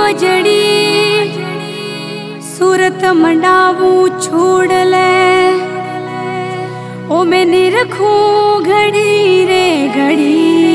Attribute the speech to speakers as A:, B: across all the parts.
A: बजड़ी सूरत मंडावू छोड़ ले ओ मैं नहीं रखूं घड़ी रे घड़ी।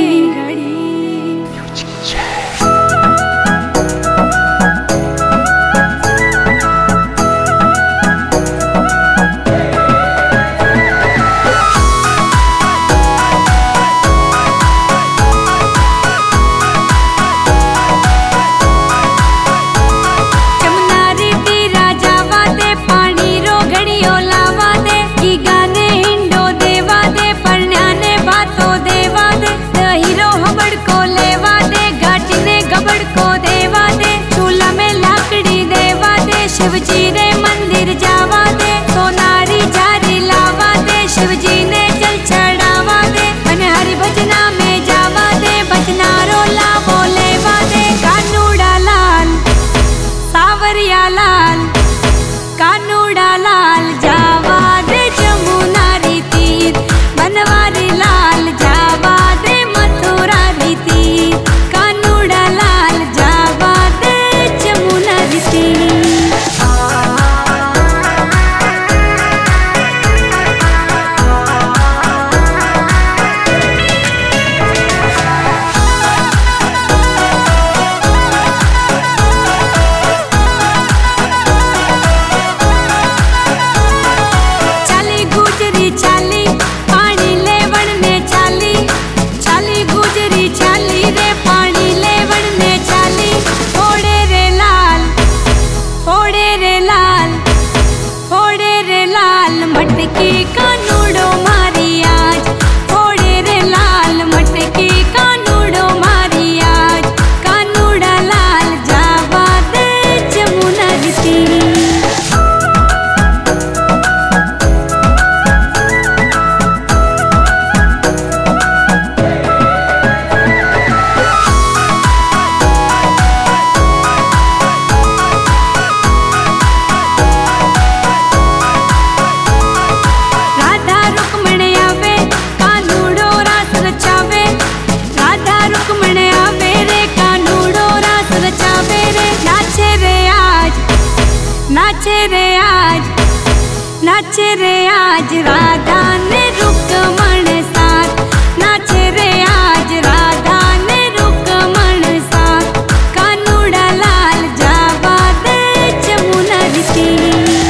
A: शिवजी ने मंदिर जावा दे, सोनारी जारी लावा दे, शिवजी ने जल चढ़ावा दे, अने हरि भजना में जावा दे, भजना रोला बोलेवा दे। कानूड़ा लाल सावरिया लाल कानूड़ा लाल जावा दे जमुना री तीर, बनवारी लाल जावा दे मथुरा री तीर, कानूड़ा लाल जावा दे जमुना री तीर। मटकी कानूड़ो मारी आज, फोड़े रे लाल मटकी कानूड़ो मारी आज, कानूड़ा लाल जावा दे जमुना री तीर। नाचे रे आज राधा ने रुकमण साथ, नाचे रे आज राधा ने रुकमण साथ, कानूड़ा लाल जावा दे जमुना री तीर।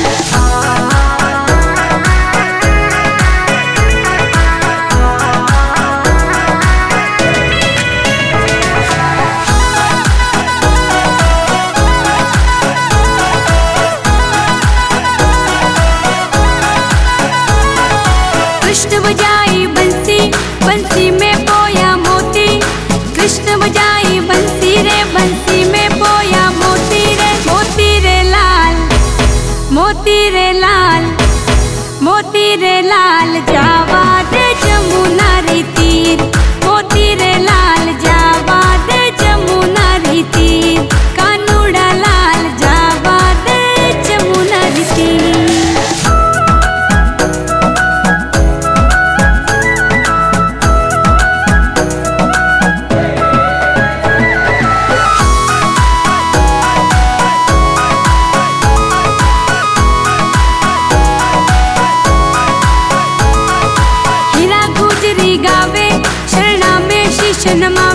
A: कृष्ण बजाई बंसी बंसी में पोया मोती, कृष्ण बजाई बंसी रे बंसी में पोया मोती रे, मोती रे लाल मोती रे लाल मोती रे लाल जावा दे जमुना री तीर, मोती रे लाल जावा दे जमुना री तीर, कानूड़ा लाल जावा दे जमुना री तीर। गावे शरणा में शीश नमा